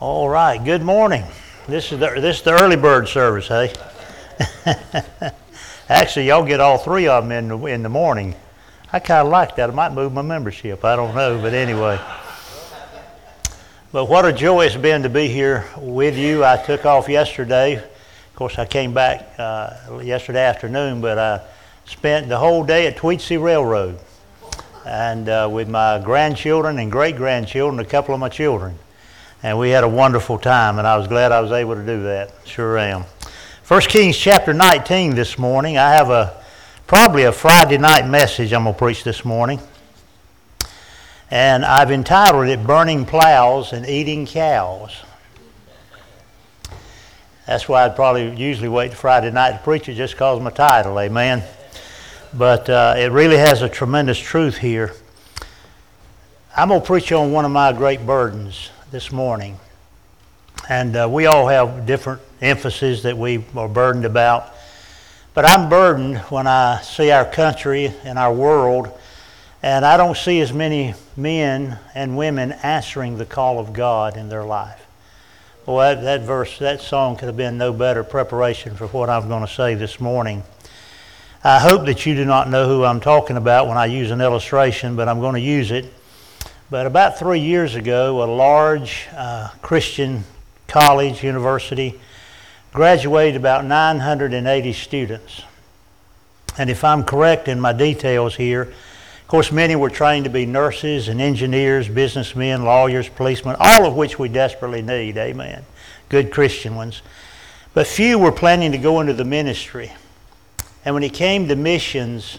All right, good morning. This is the early bird service, hey? Actually, y'all get all three of them in the morning. I kind of like that. I might move my membership. I don't know, but anyway. But what a joy it's been to be here with you. I took off yesterday. Of course, I came back yesterday afternoon, but I spent the whole day at Tweetsie Railroad and with my grandchildren and great-grandchildren, a couple of my children. And we had a wonderful time, and I was glad I was able to do that. Sure am. 1 Kings chapter 19 this morning. I have probably a Friday night message I'm going to preach this morning. And I've entitled it, Burning Plows and Eating Cows. That's why I'd probably usually wait Friday night to preach it, just because of my title, amen. But it really has a tremendous truth here. I'm going to preach on one of my great burdens this morning. And we all have different emphases that we are burdened about. But I'm burdened when I see our country and our world, and I don't see as many men and women answering the call of God in their life. Well, that song could have been no better preparation for what I'm going to say this morning. I hope that you do not know who I'm talking about when I use an illustration, but I'm going to use it. But about 3 years ago, a large Christian college, university, graduated about 980 students. And if I'm correct in my details here, of course, many were trained to be nurses and engineers, businessmen, lawyers, policemen, all of which we desperately need, amen. Good Christian ones. But few were planning to go into the ministry. And when it came to missions,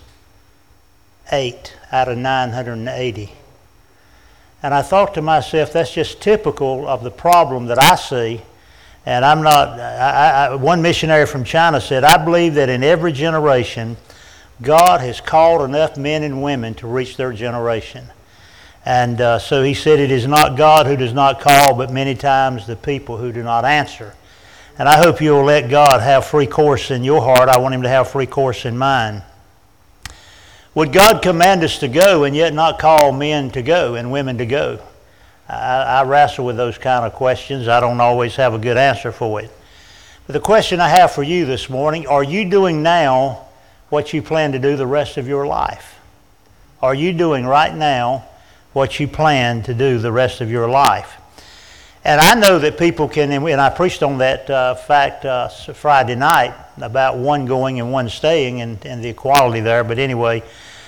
8 out of 980. And I thought to myself, that's just typical of the problem that I see. And I'm not, one missionary from China said, I believe that in every generation, God has called enough men and women to reach their generation. And so he said, it is not God who does not call, but many times the people who do not answer. And I hope you'll let God have free course in your heart. I want him to have free course in mine. Would God command us to go and yet not call men to go and women to go? I wrestle with those kind of questions. I don't always have a good answer for it. But the question I have for you this morning, are you doing now what you plan to do the rest of your life? Are you doing right now what you plan to do the rest of your life? And I know that people can, and I preached on that fact Friday night about one going and one staying and the equality there. But anyway,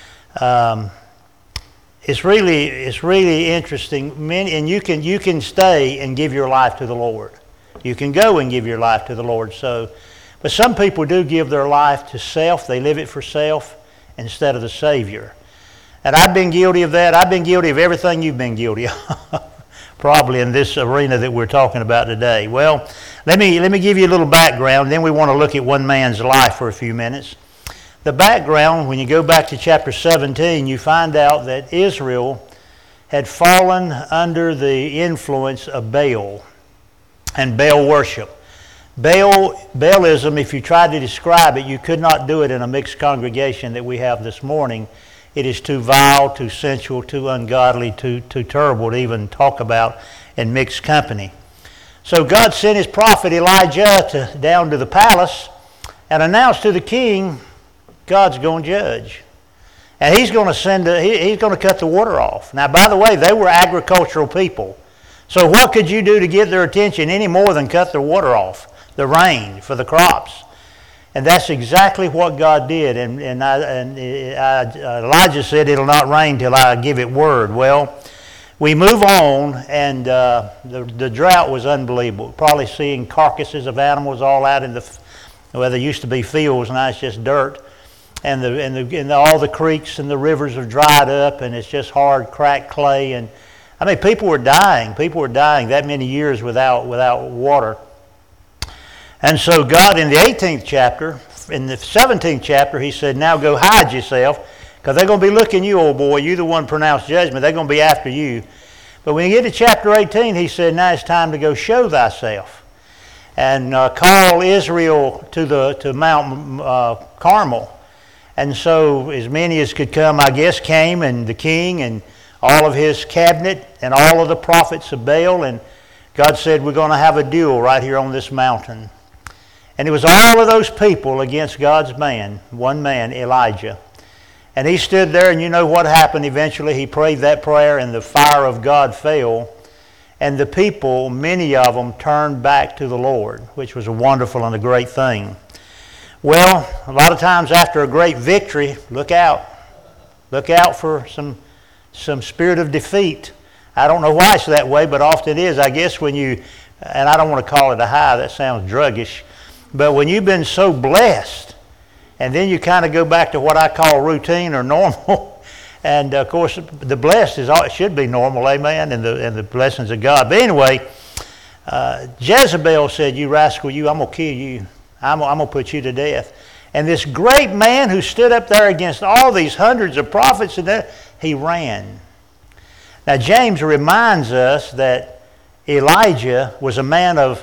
it's really interesting. And you can stay and give your life to the Lord. You can go and give your life to the Lord. But some people do give their life to self. They live it for self instead of the Savior. And I've been guilty of that. I've been guilty of everything you've been guilty of. Probably in this arena that we're talking about today. Well, let me give you a little background, then we want to look at one man's life for a few minutes. The background, when you go back to chapter 17, you find out that Israel had fallen under the influence of Baal and Baal worship. Baalism, if you tried to describe it, you could not do it in a mixed congregation that we have this morning. It is too vile, too sensual, too ungodly, too terrible to even talk about in mixed company. So God sent his prophet Elijah down to the palace and announced to the king, God's going to judge. And he's going to cut the water off. Now, by the way, they were agricultural people. So what could you do to get their attention any more than cut the water off, the rain for the crops? And that's exactly what God did. And Elijah said, it'll not rain till I give it word. Well, we move on, and the drought was unbelievable. Probably seeing carcasses of animals all out in there used to be fields, now it's just dirt. And all the creeks and the rivers have dried up, and it's just hard, cracked clay. And I mean, people were dying. People were dying that many years without water. And so God, in the 18th chapter, in the 17th chapter, he said, now go hide yourself, because they're going to be looking you, old boy. You're the one pronounced judgment. They're going to be after you. But when you get to chapter 18, he said, now it's time to go show thyself. And call Israel to Mount Carmel. And so as many as could come, I guess, came, and the king and all of his cabinet and all of the prophets of Baal. And God said, we're going to have a duel right here on this mountain. And it was all of those people against God's man, one man, Elijah. And he stood there, and you know what happened eventually. He prayed that prayer, and the fire of God fell. And the people, many of them, turned back to the Lord, which was a wonderful and a great thing. Well, a lot of times after a great victory, look out. Look out for some spirit of defeat. I don't know why it's that way, but often it is. I guess when you, and I don't want to call it a high, that sounds druggish, but when you've been so blessed, and then you kind of go back to what I call routine or normal, and of course the blessed it should be normal, amen, and the blessings of God. But anyway, Jezebel said, "You rascal, I'm going to kill you. I'm going to put you to death." And this great man who stood up there against all these hundreds of prophets, and he ran. Now James reminds us that Elijah was a man of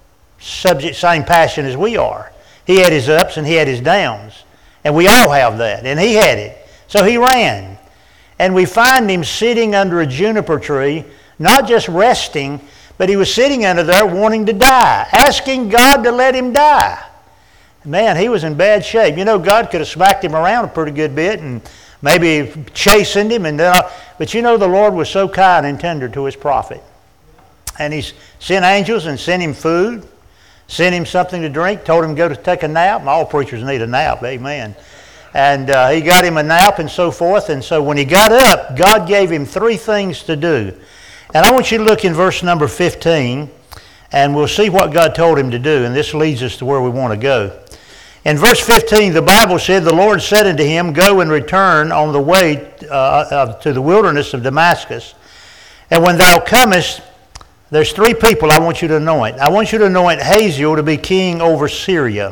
same passion as we are. He had his ups and he had his downs. And we all have that. And he had it. So he ran. And we find him sitting under a juniper tree, not just resting, but he was sitting under there wanting to die, asking God to let him die. Man, he was in bad shape. You know, God could have smacked him around a pretty good bit and maybe chastened him. But you know, the Lord was so kind and tender to his prophet. And he sent angels and sent him food, sent him something to drink, told him to go to take a nap. All preachers need a nap, amen. And he got him a nap and so forth. And so when he got up, God gave him 3 things to do. And I want you to look in verse number 15, and we'll see what God told him to do. And this leads us to where we want to go. In verse 15, the Bible said, "The Lord said unto him, Go and return on the way to the wilderness of Damascus. And when thou comest," there's 3 people I want you to anoint. I want you to anoint Hazael to be king over Syria.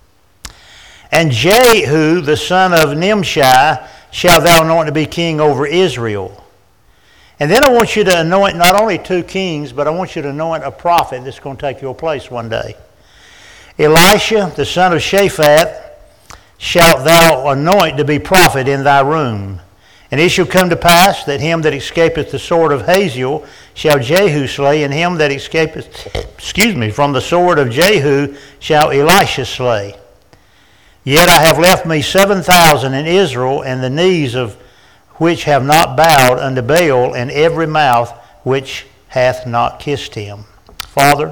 "And Jehu, the son of Nimshi, shalt thou anoint to be king over Israel." And then I want you to anoint not only 2 kings, but I want you to anoint a prophet that's going to take your place one day. "Elisha, the son of Shaphat, shalt thou anoint to be prophet in thy room. And it shall come to pass that him that escapeth the sword of Hazael shall Jehu slay, and him that escapeth, from the sword of Jehu shall Elisha slay. Yet I have left me 7,000 in Israel, and the knees of which have not bowed unto Baal, and every mouth which hath not kissed him." Father,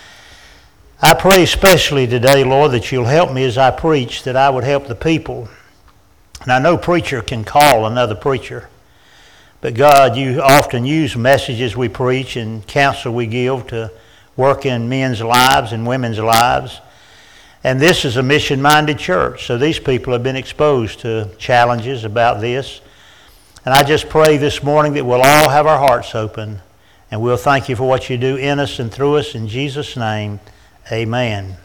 I pray especially today, Lord, that you'll help me as I preach, that I would help the people. And I know preacher can call another preacher, but God, you often use messages we preach and counsel we give to work in men's lives and women's lives. And this is a mission-minded church, so these people have been exposed to challenges about this. And I just pray this morning that we'll all have our hearts open, and we'll thank you for what you do in us and through us. In Jesus' name, amen.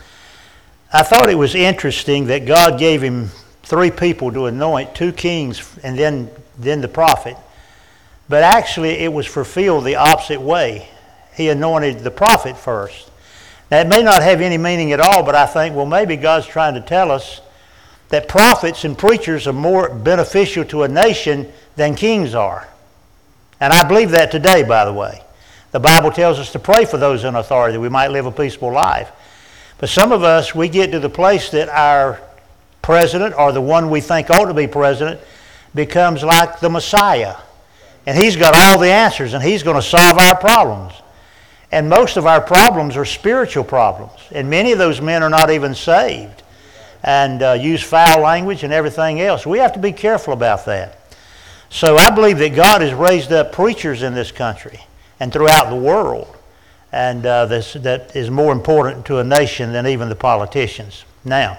I thought it was interesting that God gave him 3 people to anoint, 2 kings and then the prophet. But actually it was fulfilled the opposite way. He anointed the prophet first. Now it may not have any meaning at all, but I think, well, maybe God's trying to tell us that prophets and preachers are more beneficial to a nation than kings are. And I believe that today, by the way. The Bible tells us to pray for those in authority that we might live a peaceful life. But some of us, we get to the place that our president, or the one we think ought to be president, becomes like the Messiah. And he's got all the answers, and he's going to solve our problems. And most of our problems are spiritual problems. And many of those men are not even saved and use foul language and everything else. We have to be careful about that. So I believe that God has raised up preachers in this country and throughout the world. And that is more important to a nation than even the politicians. Now,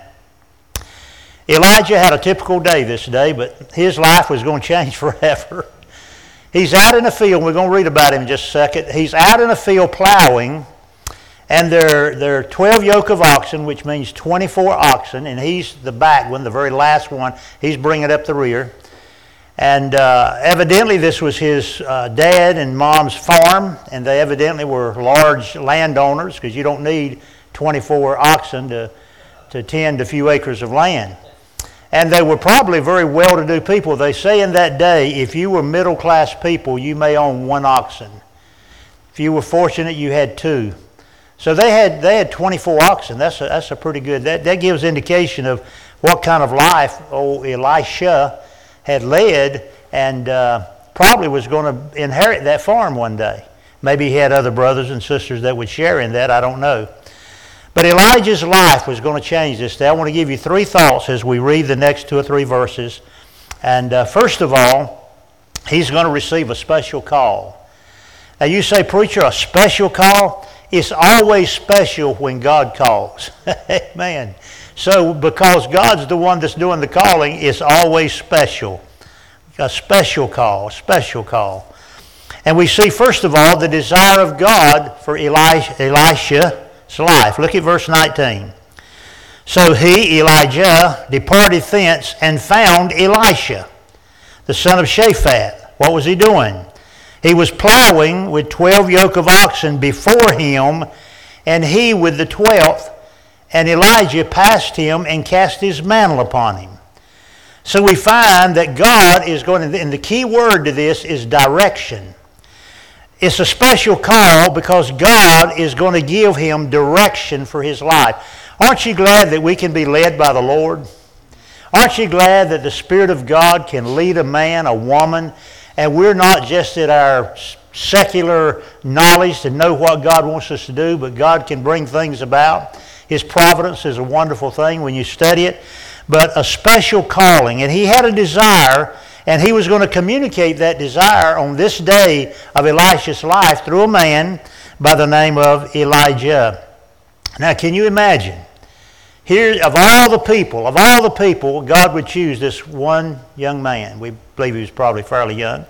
Elijah had a typical day this day, but his life was going to change forever. He's out in the field. We're going to read about him in just a second. He's out in the field plowing, and there are 12 yoke of oxen, which means 24 oxen, and he's the back one, the very last one. He's bringing up the rear. And evidently this was his dad and mom's farm, and they evidently were large landowners, because you don't need 24 oxen to tend a few acres of land. And they were probably very well-to-do people. They say in that day, if you were middle-class people, you may own 1 oxen. If you were fortunate, you had 2. So they had 24 oxen. That's a pretty good. That gives indication of what kind of life old Elisha had led, and probably was going to inherit that farm one day. Maybe he had other brothers and sisters that would share in that. I don't know. But Elijah's life was going to change this day. I want to give you 3 thoughts as we read the next 2 or 3 verses. And first of all, he's going to receive a special call. Now you say, preacher, a special call? It's always special when God calls. Amen. So because God's the one that's doing the calling, it's always special. A special call, a special call. And we see, first of all, the desire of God for Elisha's life. Look at verse 19. So he, Elijah, departed thence and found Elisha, the son of Shaphat. What was he doing? He was plowing with 12 yoke of oxen before him, and he with the 12th. And Elijah passed him and cast his mantle upon him. So we find that God is going to, and the key word to this is direction. It's a special call because God is going to give him direction for his life. Aren't you glad that we can be led by the Lord? Aren't you glad that the Spirit of God can lead a man, a woman, and we're not just at our secular knowledge to know what God wants us to do, but God can bring things about. His providence is a wonderful thing when you study it, but a special calling. And he had a desire, and he was going to communicate that desire on this day of Elisha's life through a man by the name of Elijah. Now, can you imagine? Here, of all the people, God would choose this one young man. We believe he was probably fairly young.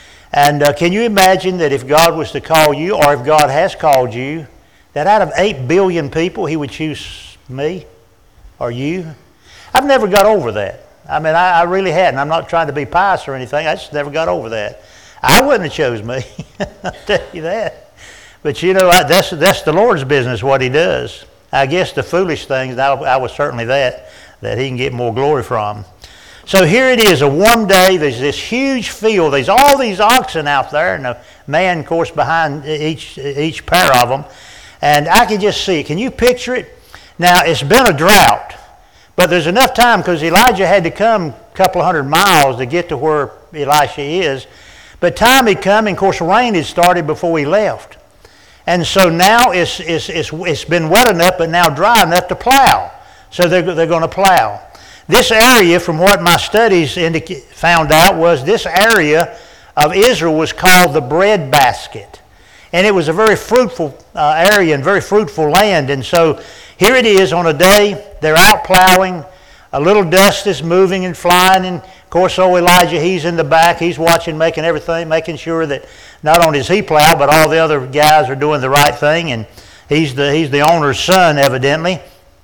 And can you imagine that if God was to call you, or if God has called you, that out of 8 billion people, he would choose me or you? I've never got over that. I mean, I really hadn't. I'm not trying to be pious or anything. I just never got over that. I wouldn't have chose me. I'll tell you that. But you know, that's the Lord's business, what he does. I guess the foolish things, I was certainly that he can get more glory from. So here it is, a warm day. There's this huge field. There's all these oxen out there, and a man, of course, behind each pair of them. And I can just see it. Can you picture it? Now, it's been a drought, but there's enough time because Elijah had to come a couple of 100 miles to get to where Elisha is. But time had come, and of course, rain had started before he left. And so now it's been wet enough, but now dry enough to plow. So they're going to plow. This area, from what my studies found out, was this area of Israel was called the bread basket. And it was a very fruitful area and very fruitful land. And so here it is on a day, they're out plowing. A little dust is moving and flying. And of course, old Elijah, he's in the back. He's watching, making sure that not only does he plow, but all the other guys are doing the right thing. And he's the owner's son, evidently.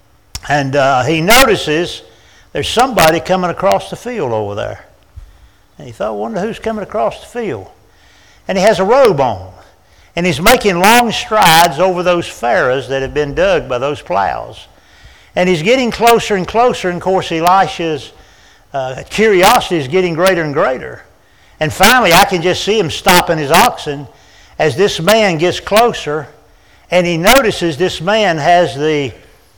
And he notices there's somebody coming across the field over there. And he thought, I wonder who's coming across the field. And he has a robe on. And he's making long strides over those farrows that have been dug by those plows. And he's getting closer and closer. And of course, Elisha's curiosity is getting greater and greater. And finally, I can just see him stopping his oxen as this man gets closer. And he notices this man has the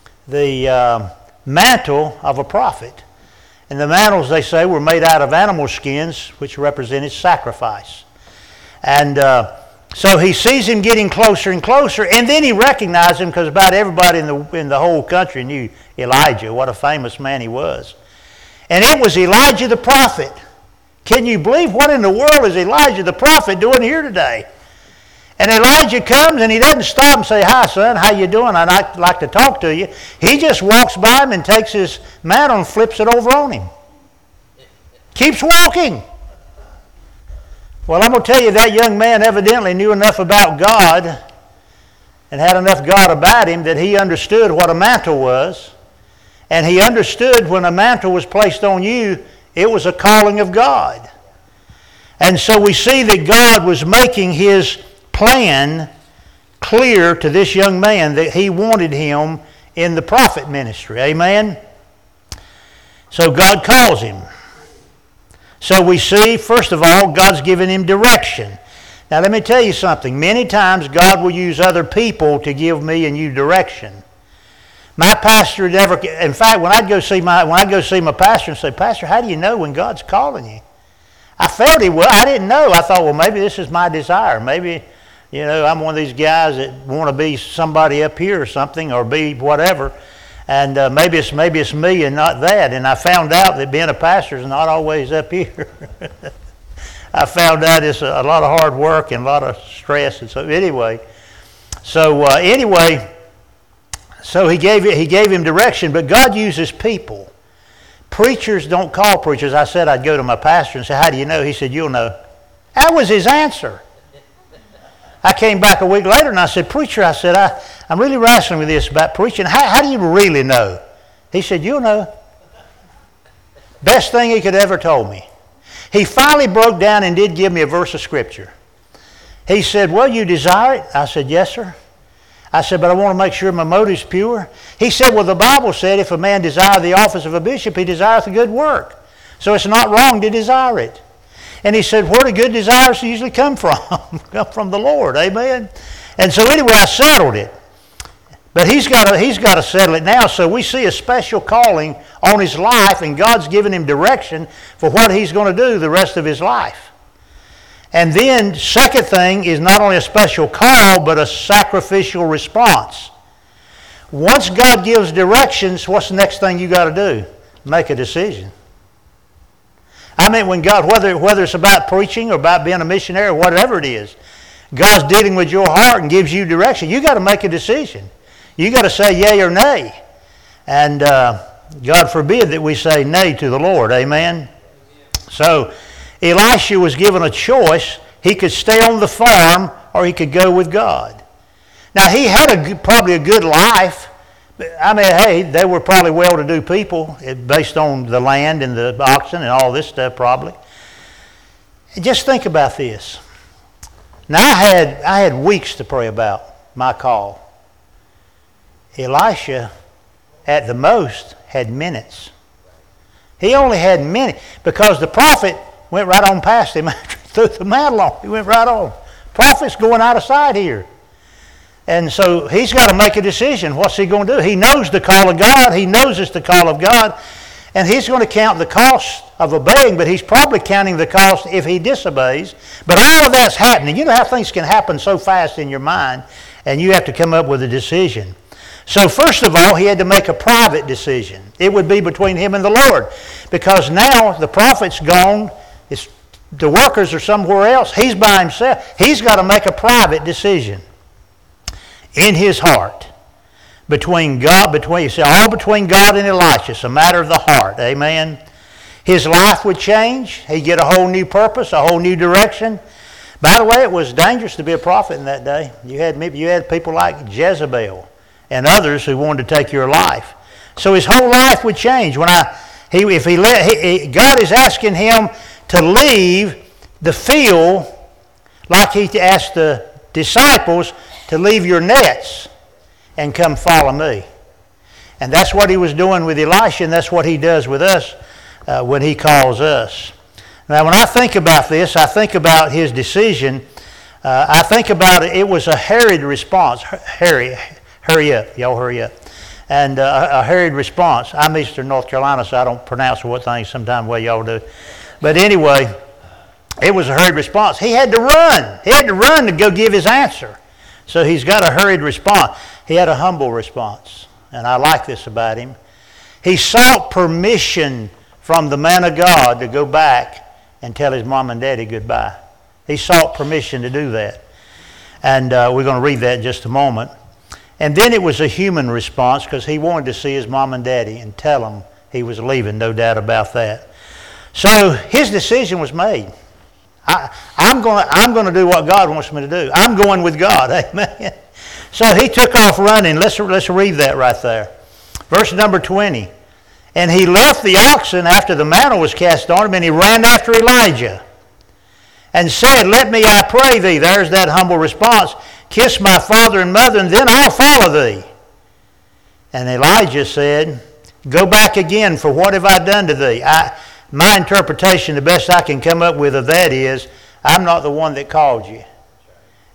mantle of a prophet. And the mantles, they say, were made out of animal skins, which represented sacrifice. And so he sees him getting closer and closer, and then he recognized him because about everybody in the whole country knew Elijah, what a famous man he was. And it was Elijah the prophet. Can you believe what in the world is Elijah the prophet doing here today? And Elijah comes and he doesn't stop and say, hi son, how you doing? I'd like to talk to you. He just walks by him and takes his mantle and flips it over on him. Keeps walking. Well, I'm going to tell you, that young man evidently knew enough about God and had enough God about him that he understood what a mantle was. And he understood when a mantle was placed on you, it was a calling of God. And so we see that God was making his plan clear to this young man that he wanted him in the prophet ministry. Amen? So God calls him. So we see, first of all, God's given him direction. Now let me tell you something. Many times God will use other people to give me and you direction. My pastor never. In fact, when I go see my pastor and say, "Pastor, how do you know when God's calling you?" I felt he was. I didn't know. I thought, well, maybe this is my desire. Maybe, I'm one of these guys that want to be somebody up here or something, or be whatever. And maybe it's me and not that. And I found out that being a pastor is not always up here. I found out it's a lot of hard work and a lot of stress. And so anyway, so he gave him direction. But God uses people. Preachers don't call preachers. I said I'd go to my pastor and say, "How do you know?" He said, "You'll know." That was his answer. I came back a week later and I said, "Preacher," I said, I'm really wrestling with this about preaching. How do you really know? He said, "You'll know." Best thing he could ever told me. He finally broke down and did give me a verse of Scripture. He said, "Well, you desire it?" I said, "Yes, sir." I said, "But I want to make sure my motive's pure." He said, "Well, the Bible said if a man desire the office of a bishop, he desireth a good work. So it's not wrong to desire it." And he said, "Where do good desires usually come from?" Come from the Lord, amen? And so anyway, I settled it. But he's got to settle it now. So we see a special calling on his life, and God's given him direction for what he's going to do the rest of his life. And then, second thing is not only a special call, but a sacrificial response. Once God gives directions, what's the next thing you got to do? Make a decision. I mean, when God, whether it's about preaching or about being a missionary or whatever it is, God's dealing with your heart and gives you direction. You got to make a decision. You got to say yea or nay. And God forbid that we say nay to the Lord. Amen? So, Elisha was given a choice. He could stay on the farm or he could go with God. Now, he had probably a good life. I mean, hey, they were probably well-to-do people based on the land and the oxen and all this stuff probably. And just think about this. Now, I had weeks to pray about my call. Elisha, at the most, had minutes. He only had minutes because the prophet went right on past him, threw the mantle on. He went right on. Prophet's going out of sight here. And so he's got to make a decision. What's he going to do? He knows the call of God. He knows it's the call of God. And he's going to count the cost of obeying, but he's probably counting the cost if he disobeys. But all of that's happening. You know how things can happen so fast in your mind, and you have to come up with a decision. So first of all, he had to make a private decision. It would be between him and the Lord. Because now the prophet's gone. The workers are somewhere else. He's by himself. He's got to make a private decision in his heart between God, all between God and Elisha. It's a matter of the heart. Amen. His life would change. He'd get a whole new purpose, a whole new direction. By the way, it was dangerous to be a prophet in that day. You had people like Jezebel and others who wanted to take your life. So his whole life would change. God is asking him to leave the field like he asked the disciples to leave your nets and come follow me. And that's what he was doing with Elisha, and that's what he does with us when he calls us. Now, when I think about this, I think about his decision. I think about it was a hurried response. Hurry up. Y'all hurry up. And a hurried response. I'm Eastern North Carolina, so I don't pronounce what things sometimes the way y'all do. But anyway, it was a hurried response. He had to run. He had to run to go give his answer. So he's got a hurried response. He had a humble response. And I like this about him. He sought permission from the man of God to go back and tell his mom and daddy goodbye. He sought permission to do that. And we're going to read that in just a moment. And then it was a human response because he wanted to see his mom and daddy and tell them he was leaving, no doubt about that. So his decision was made. I'm going to do what God wants me to do. I'm going with God. Amen. So he took off running. Let's read that right there. Verse number 20. And he left the oxen after the mantle was cast on him, and he ran after Elijah and said, "Let me, I pray thee," there's that humble response, "kiss my father and mother, and then I'll follow thee." And Elijah said, "Go back again, for what have I done to thee?" My interpretation, the best I can come up with of that is, I'm not the one that called you.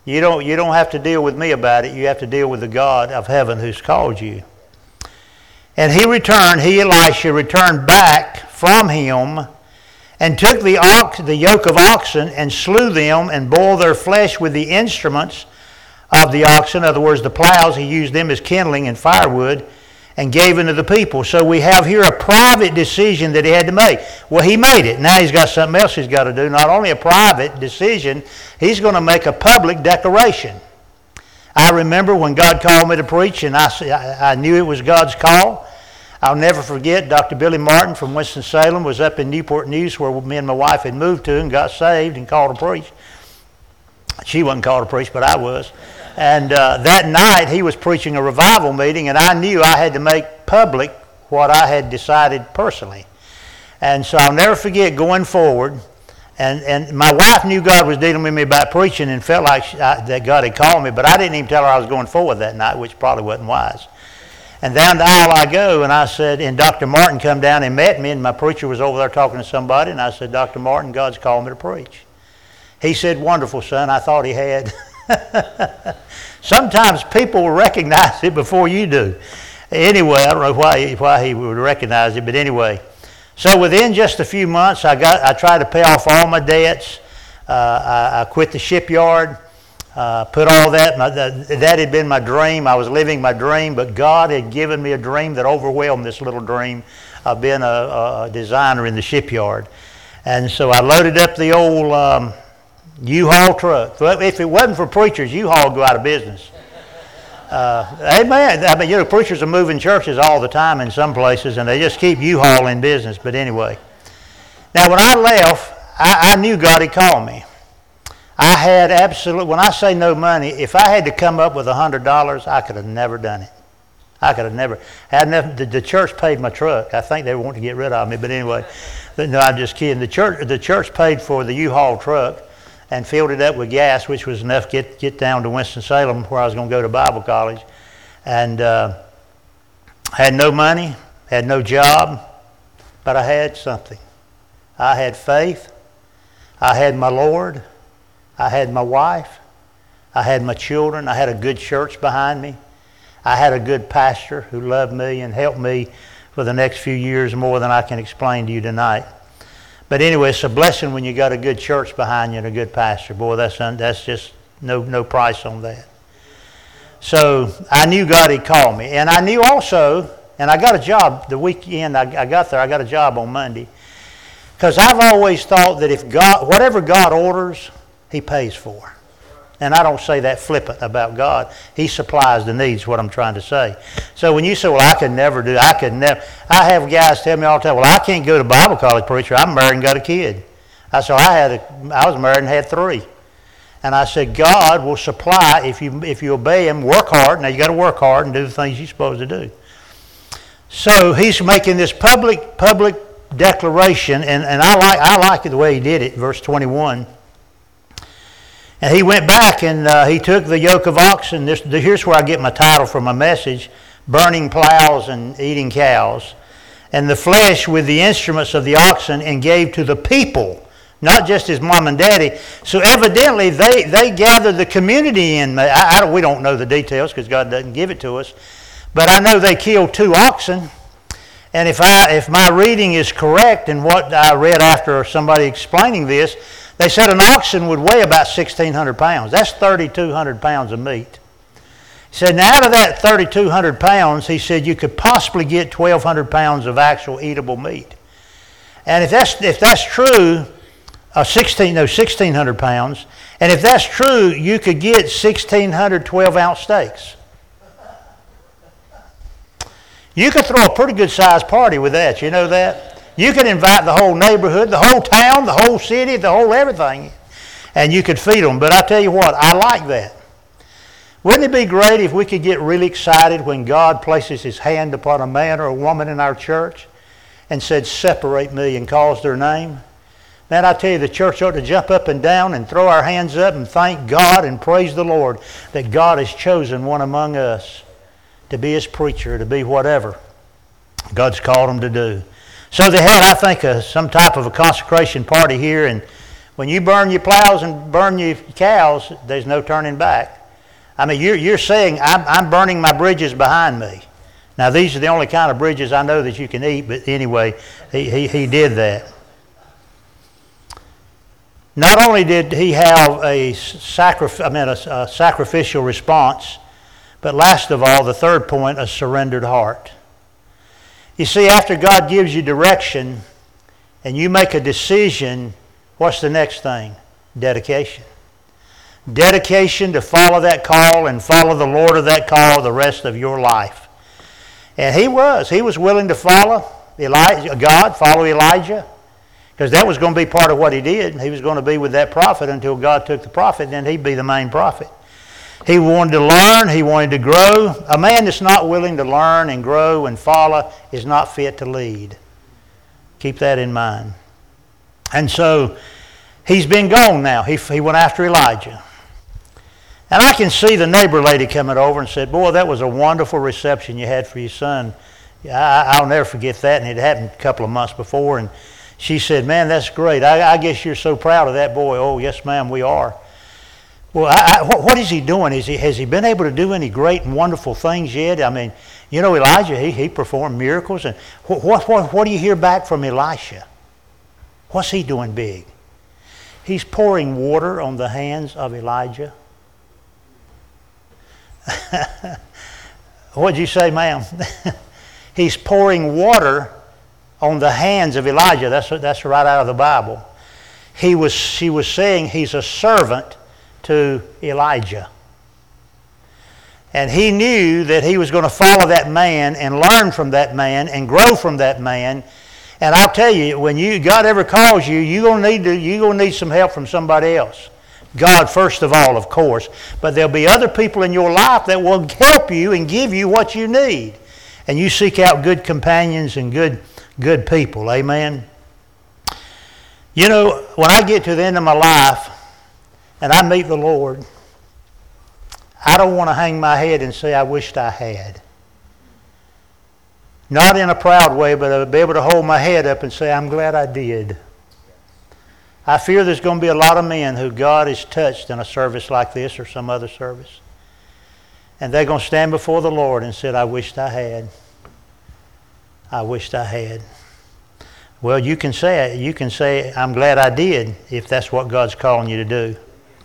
You don't have to deal with me about it. You have to deal with the God of heaven who's called you. And he, Elisha, returned back from him and took the yoke of oxen and slew them and boiled their flesh with the instruments of the oxen. In other words, the plows, he used them as kindling and firewood, and gave unto the people. So we have here a private decision that he had to make. Well, he made it. Now he's got something else he's got to do. Not only a private decision, he's going to make a public declaration. I remember when God called me to preach, and I knew it was God's call. I'll never forget Dr. Billy Martin from Winston-Salem was up in Newport News where me and my wife had moved to and got saved and called to preach. She wasn't called to preach, but I was. And that night he was preaching a revival meeting, and I knew I had to make public what I had decided personally. And so I'll never forget going forward, and my wife knew God was dealing with me about preaching and felt like that God had called me, but I didn't even tell her I was going forward that night, which probably wasn't wise. And down the aisle I go, and I said, and Dr. Martin come down and met me, and my preacher was over there talking to somebody, and I said, Dr. Martin, God's called me to preach. He said, wonderful, son. I thought he had. Sometimes people will recognize it before you do. Anyway, I don't know why he would recognize it, but anyway. So within just a few months, I tried to pay off all my debts. I quit the shipyard, put all that. That had been my dream. I was living my dream, but God had given me a dream that overwhelmed this little dream of being a designer in the shipyard. And so I loaded up the old U-Haul truck. If it wasn't for preachers, U-Haul would go out of business. Amen. I mean, preachers are moving churches all the time in some places, and they just keep U-Haul in business. But anyway. Now, when I left, I knew God had called me. I had when I say no money, if I had to come up with $100, I could have never done it. I could have never had enough. The church paid my truck. I think they wanted to get rid of me, but anyway. No, I'm just kidding. The church paid for the U-Haul truck and filled it up with gas, which was enough to get down to Winston-Salem where I was going to go to Bible college. And had no money, had no job, but I had something. I had faith. I had my Lord. I had my wife. I had my children. I had a good church behind me. I had a good pastor who loved me and helped me for the next few years more than I can explain to you tonight. But anyway, it's a blessing when you got a good church behind you and a good pastor. Boy, that's just no price on that. So I knew God had called me. And I knew also, and I got a job the weekend I got there, I got a job on Monday. Because I've always thought that if God, whatever God orders, He pays for. And I don't say that flippant about God. He supplies the needs, what I'm trying to say. So when you say, well, I have guys tell me all the time, well, I can't go to Bible college, preacher. I'm married and got a kid. I said, I was married and had 3. And I said, God will supply if you obey Him, work hard. Now you got to work hard and do the things you're supposed to do. So He's making this public declaration, and I like the way He did it, verse 21. And he went back and he took the yoke of oxen. Here's where I get my title for my message, Burning Plows and Eating Cows. And the flesh with the instruments of the oxen, and gave to the people, not just his mom and daddy. So evidently they gathered the community in. We don't know the details because God doesn't give it to us. But I know they killed 2 oxen. And if my reading is correct and what I read after somebody explaining this, they said an oxen would weigh about 1,600 pounds. That's 3,200 pounds of meat. He said, now out of that 3,200 pounds, he said you could possibly get 1,200 pounds of actual eatable meat. And if that's true, 1,600 pounds, and if that's true, you could get 1,600 12-ounce steaks. You could throw a pretty good-sized party with that, you know that? You could invite the whole neighborhood, the whole town, the whole city, the whole everything, and you could feed them. But I tell you what, I like that. Wouldn't it be great if we could get really excited when God places His hand upon a man or a woman in our church and said, separate me, and calls their name? Man, I tell you, the church ought to jump up and down and throw our hands up and thank God and praise the Lord that God has chosen one among us to be His preacher, to be whatever God's called him to do. So they had, I think, some type of a consecration party here, and When you burn your plows and burn your cows, there's no turning back. I mean, you're saying, I'm burning my bridges behind me. Now, these are the only kind of bridges I know that you can eat, but anyway, he did that. Not only did he have a sacrificial response, but last of all, the third point, a surrendered heart. You see, after God gives you direction and you make a decision, what's the next thing? Dedication. Dedication to follow that call and follow the Lord of that call the rest of your life. And he was willing to follow God, follow Elijah, because that was going to be part of what he did. He was going to be with that prophet until God took the prophet, and then he'd be the main prophet. He wanted to learn. He wanted to grow. A man that's not willing to learn and grow and follow is not fit to lead. Keep that in mind. And so he's been gone now. He went after Elijah. And I can see the neighbor lady coming over and said, boy, that was a wonderful reception you had for your son. I'll never forget that, and it happened a couple of months before. And she said, man, that's great. I guess you're so proud of that boy. Oh, yes, ma'am, we are. Well, what is he doing? Has he been able to do any great and wonderful things yet? I mean, you know, Elijah, he performed miracles. And what do you hear back from Elisha? What's he doing big? He's pouring water on the hands of Elijah. What'd you say, ma'am? He's pouring water on the hands of Elijah. That's right out of the Bible. She was saying he's a servant to Elijah. And he knew that he was going to follow that man and learn from that man and grow from that man. And I'll tell you, when God ever calls you, you're going to need some help from somebody else. God first of all, of course. But there'll be other people in your life that will help you and give you what you need. And you seek out good companions and good people. Amen. You know, when I get to the end of my life and I meet the Lord, I don't want to hang my head and say I wished I had. Not in a proud way, but I'll be able to hold my head up and say, I'm glad I did. I fear there's going to be a lot of men who God has touched in a service like this or some other service. And they're going to stand before the Lord and say, I wished I had. I wished I had. Well, you can say it. You can say, I'm glad I did, if that's what God's calling you to do.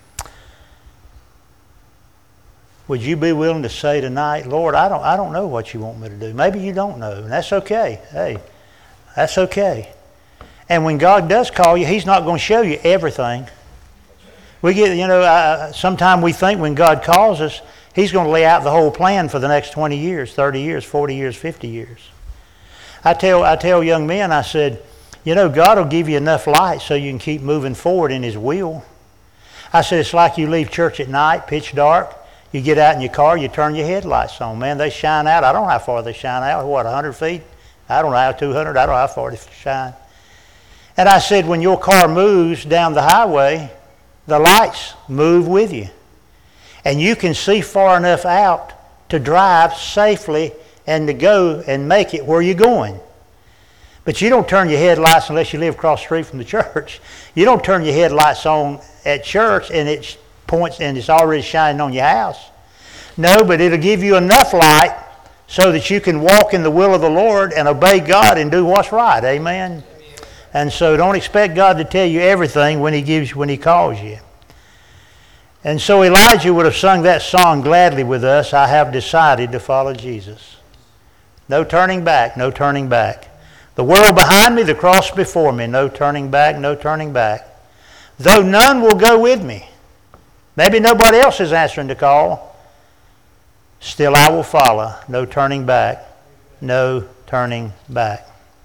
Would you be willing to say tonight, Lord, I don't know what you want me to do. Maybe you don't know, and that's okay. Hey, that's okay. And when God does call you, He's not going to show you everything. We get, sometimes we think when God calls us, He's going to lay out the whole plan for the next 20 years, 30 years, 40 years, 50 years. I tell young men, I said, God will give you enough light so you can keep moving forward in His will. I said, it's like you leave church at night, pitch dark. You get out in your car, you turn your headlights on. Man, they shine out. I don't know how far they shine out. 100 feet? I don't know how, 200? I don't know how far they shine. And I said, when your car moves down the highway, the lights move with you. And you can see far enough out to drive safely and to go and make it where you're going. But you don't turn your headlights unless you live across the street from the church. You don't turn your headlights on at church and it points and it's already shining on your house. No, but it'll give you enough light so that you can walk in the will of the Lord and obey God and do what's right. Amen. And so don't expect God to tell you everything when He calls you. And so Elijah would have sung that song gladly with us, I have decided to follow Jesus. No turning back, no turning back. The world behind me, the cross before me, no turning back, no turning back. Though none will go with me, maybe nobody else is answering the call, still I will follow, no turning back, no turning back.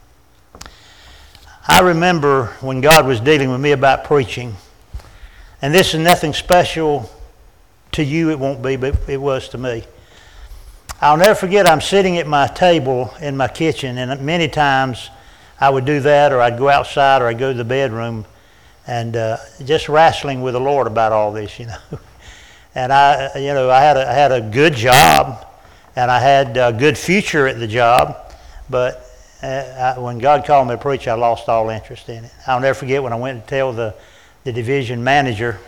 I remember when God was dealing with me about preaching, and this is nothing special to you, it won't be, but it was to me. I'll never forget, I'm sitting at my table in my kitchen, and many times I would do that, or I'd go outside, or I'd go to the bedroom, and just wrestling with the Lord about all this, And I had a good job, and I had a good future at the job, but when God called me to preach, I lost all interest in it. I'll never forget when I went to tell the the division manager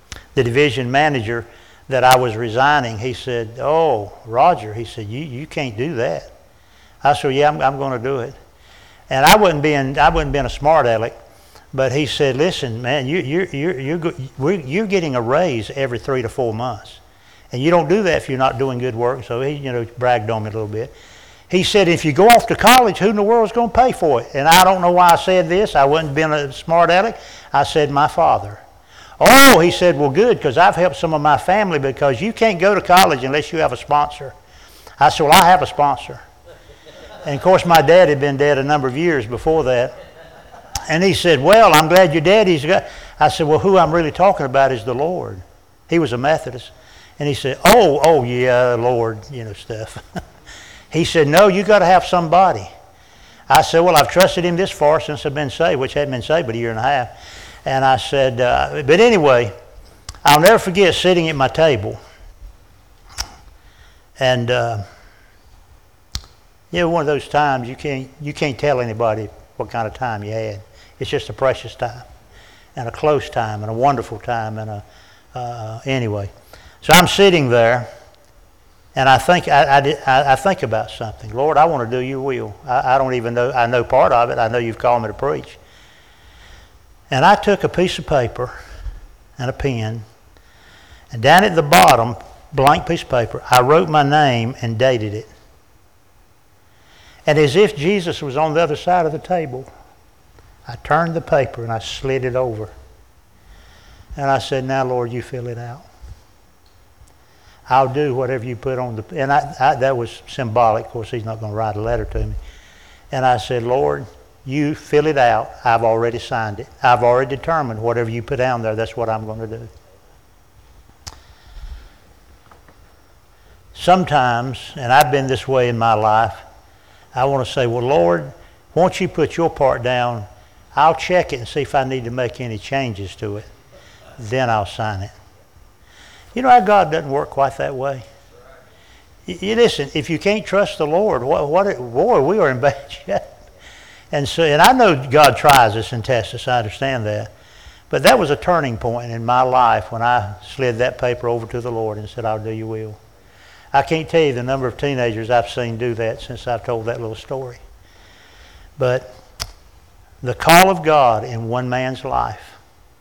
that I was resigning, he said, "Oh, Roger," he said, you can't do that. I said, "Yeah, I'm going to do it." And I wasn't being a smart aleck, but he said, "Listen, man, you're getting a raise every 3 to 4 months, and you don't do that if you're not doing good work." So he, bragged on me a little bit. He said, "If you go off to college, who in the world is going to pay for it?" And I don't know why I said this. I wasn't being a smart aleck. I said, "My father." "Oh," he said, "well, good, because I've helped some of my family, because you can't go to college unless you have a sponsor." I said, "Well, I have a sponsor." And of course, my dad had been dead a number of years before that. And he said, "Well, I'm glad your daddy's got..." I said, "Well, who I'm really talking about is the Lord." He was a Methodist. And he said, oh yeah, Lord, stuff. He said, "No, you got to have somebody." I said, "Well, I've trusted him this far since I've been saved," which hadn't been saved but a year and a half. And I said, but anyway, I'll never forget sitting at my table. And, one of those times you can't tell anybody what kind of time you had. It's just a precious time and a close time and a wonderful time. And anyway, so I'm sitting there, and I think I think about something. Lord, I want to do your will. I don't even know. I know part of it. I know you've called me to preach. And I took a piece of paper and a pen, and down at the bottom, blank piece of paper, I wrote my name and dated it. And as if Jesus was on the other side of the table, I turned the paper and I slid it over. And I said, "Now, Lord, you fill it out. I'll do whatever you put on the..." And that was symbolic. Of course, he's not going to write a letter to me. And I said, "Lord, you fill it out. I've already signed it. I've already determined whatever you put down there, that's what I'm going to do." Sometimes, and I've been this way in my life, I want to say, "Well, Lord, won't you put your part down? I'll check it and see if I need to make any changes to it. Then I'll sign it." You know how God doesn't work quite that way? You listen, if you can't trust the Lord, boy, we are in bad shape. And I know God tries us and tests us. I understand that. But that was a turning point in my life when I slid that paper over to the Lord and said, "I'll do your will." I can't tell you the number of teenagers I've seen do that since I've told that little story. But the call of God in one man's life,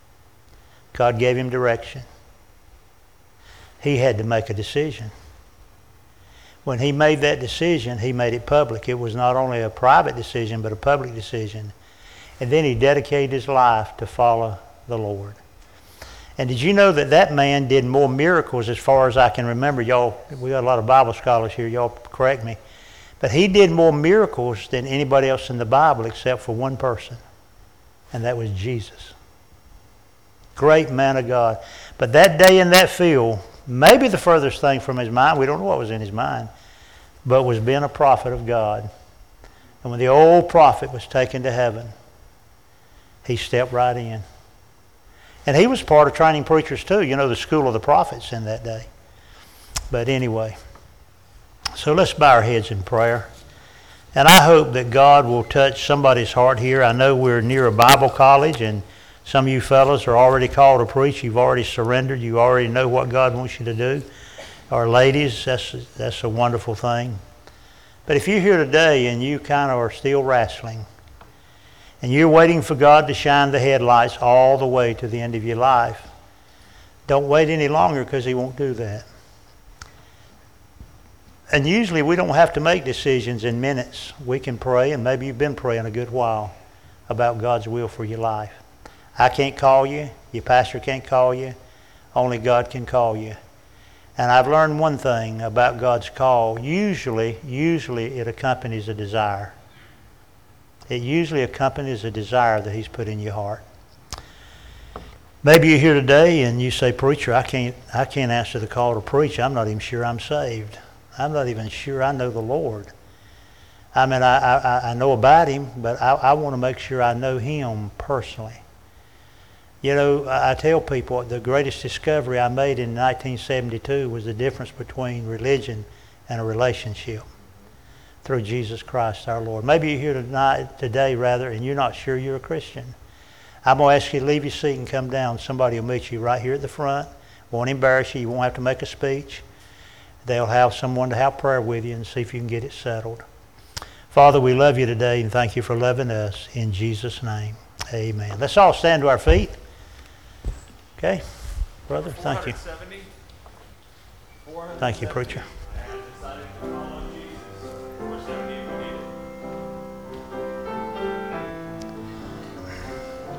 God gave him direction. He had to make a decision. When he made that decision, he made it public. It was not only a private decision, but a public decision. And then he dedicated his life to follow the Lord. And did you know that man did more miracles, as far as I can remember? Y'all, we got a lot of Bible scholars here. Y'all correct me. But he did more miracles than anybody else in the Bible except for one person. And that was Jesus. Great man of God. But that day in that field, maybe the furthest thing from his mind, we don't know what was in his mind, but was being a prophet of God. And when the old prophet was taken to heaven, he stepped right in. And he was part of training preachers too, the school of the prophets in that day. But anyway, so let's bow our heads in prayer. And I hope that God will touch somebody's heart here. I know we're near a Bible college, and some of you fellows are already called to preach. You've already surrendered. You already know what God wants you to do. Or ladies, that's a wonderful thing. But if you're here today and you kind of are still wrestling, and you're waiting for God to shine the headlights all the way to the end of your life, don't wait any longer, because he won't do that. And usually we don't have to make decisions in minutes. We can pray, and maybe you've been praying a good while about God's will for your life. I can't call you. Your pastor can't call you. Only God can call you. And I've learned one thing about God's call. Usually it accompanies a desire. It usually accompanies a desire that he's put in your heart. Maybe you're here today and you say, "Preacher, I can't answer the call to preach. I'm not even sure I'm saved. I'm not even sure I know the Lord. I mean, I know about him, but I want to make sure I know him personally." I tell people the greatest discovery I made in 1972 was the difference between religion and a relationship through Jesus Christ our Lord. Maybe you're here today, and you're not sure you're a Christian. I'm going to ask you to leave your seat and come down. Somebody will meet you right here at the front. Won't embarrass you. You won't have to make a speech. They'll have someone to have prayer with you and see if you can get it settled. Father, we love you today and thank you for loving us. In Jesus' name, amen. Let's all stand to our feet. Okay, brother, thank you. Thank you, preacher.